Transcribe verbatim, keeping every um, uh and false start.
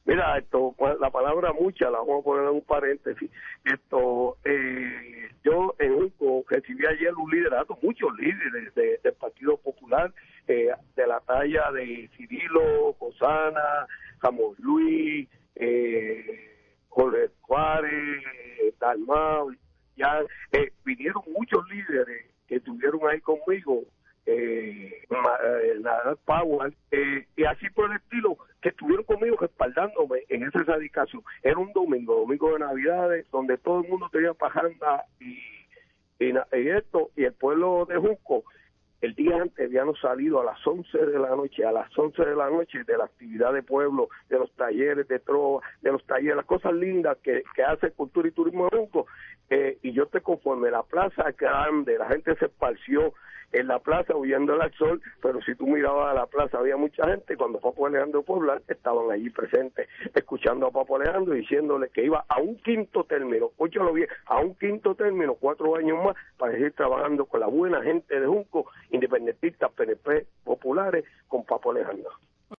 Mira, esto, la palabra mucha la vamos a poner en un paréntesis. Esto, eh, yo en Junco recibí ayer un liderato, muchos líderes de, del Partido Popular, eh, de la talla de Cirilo, Cosana, Ramón Luis, eh, Jorge Juárez, eh, Dalmau, ya eh, vinieron muchos líderes que estuvieron ahí conmigo, eh, Nadal Powell, eh, y así por el estilo, que estuvieron conmigo respaldándome en ese radicación. Era un domingo, domingo de Navidades, donde todo el mundo tenía pajanda y, y, y esto, y el pueblo de Junco, el día antes habíamos salido a las once de la noche, a las once de la noche de la actividad de pueblo, de los talleres de trova, de los talleres, las cosas lindas que, que hace Cultura y Turismo de Junco, eh, y yo te conforme, la plaza grande, la gente se esparció en la plaza huyendo al sol, pero si tú mirabas a la plaza había mucha gente. Cuando Papo Alejandro Poblar estaban allí presentes, escuchando a Papo Alejandro diciéndole que iba a un quinto término, óyalo bien, a un quinto término, cuatro años más, para seguir trabajando con la buena gente de Junco, independentistas, P N P, populares, con Papo Alejandro.